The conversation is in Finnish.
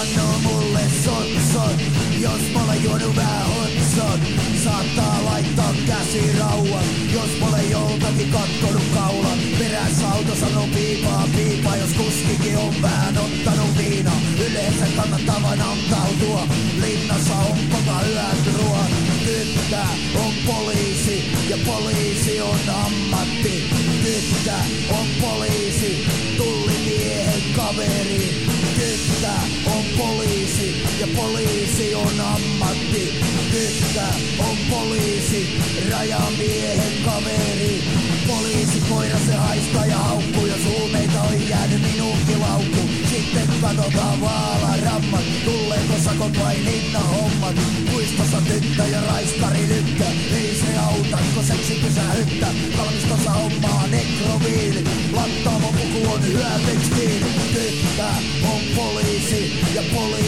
Anno mulle sotson, jos mä olen juonut vähän hotson. Saattaa laittaa käsi rauhan, jos mä olen joltakin kattonut kaulan. Perässä auto sanoo piipaa piipaa, jos kuskikin on vähän ottanut viina. Yleensä kannattaa vain antautua, linnassa on kova yön ruoan. Tyttä on poliisi ja poliisi on ammatti. Tyttä on poliisi, tullimiehen kaveri. Tyttä on poliisi ja poliisi on ammatti. Tyttä on poliisi, rajamiehen kaveri. Poliisi koira se haistaa ja haukkuu, jos huumeita on jäänyt minunkin laukkuun. Sitten katsotaan vaalarammat, tuleeko sakot vai linnahommat. Puistossa tyttö ja raiskari tyttö, ei se auta, kun seksi pysähyttä. Kalmistossa hommaa nekroviili, lattaamo puku on hyötekstiili. Tyttö on poliisi ja poliisi